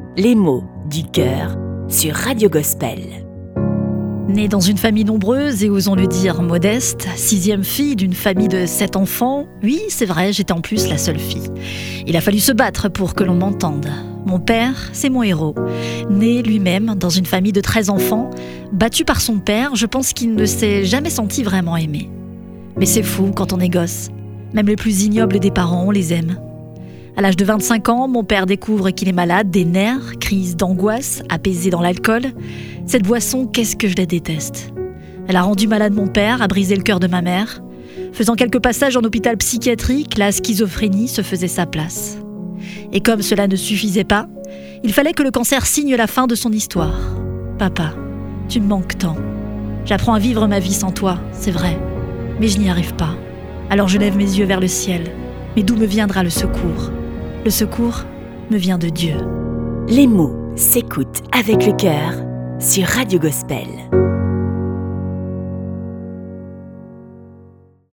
Les mots du cœur sur Radio Gospel. Née dans une famille nombreuse et osons le dire modeste, 6e fille d'une famille de 7 enfants, oui c'est vrai, j'étais en plus la seule fille. Il a fallu se battre pour que l'on m'entende. Mon père, c'est mon héros. Né lui-même dans une famille de 13 enfants, battu par son père, je pense qu'il ne s'est jamais senti vraiment aimé. Mais c'est fou quand on est gosse. Même les plus ignobles des parents, on les aime. À l'âge de 25 ans, mon père découvre qu'il est malade, des nerfs, crise d'angoisse, apaisé dans l'alcool. Cette boisson, qu'est-ce que je la déteste. Elle a rendu malade mon père, a brisé le cœur de ma mère. Faisant quelques passages en hôpital psychiatrique, la schizophrénie se faisait sa place. Et comme cela ne suffisait pas, il fallait que le cancer signe la fin de son histoire. Papa, tu me manques tant. J'apprends à vivre ma vie sans toi, c'est vrai. Mais je n'y arrive pas. Alors je lève mes yeux vers le ciel. Mais d'où me viendra le secours ? Le secours me vient de Dieu. Les mots s'écoutent avec le cœur sur Radio Gospel.